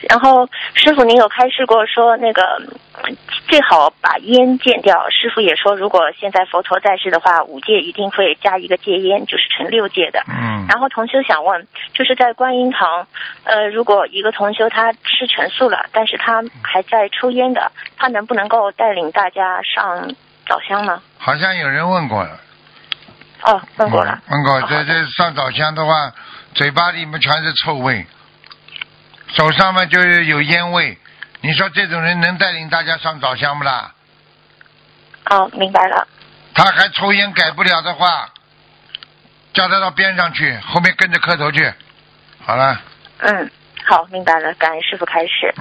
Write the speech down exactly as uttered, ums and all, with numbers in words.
然后师傅您有开示过说那个最好把烟戒掉，师傅也说如果现在佛陀在世的话，五戒一定会加一个戒烟，就是成六戒的。 嗯。 然后同修想问，就是在观音堂，呃，如果一个同修他吃全素了，但是他还在抽烟的，他能不能够带领大家上早香呢？ 好像有人问过了。 哦，问过了。 嗯、问过， 哦、 这这上早香的话，嘴巴里面全是臭味，手上面就是有烟味。你说这种人能带领大家上早香不啦？ 哦，明白了。 他还抽烟改不了的话，叫他到边上去，后面跟着磕头去。好了。 嗯，好，明白了，感恩师父开示。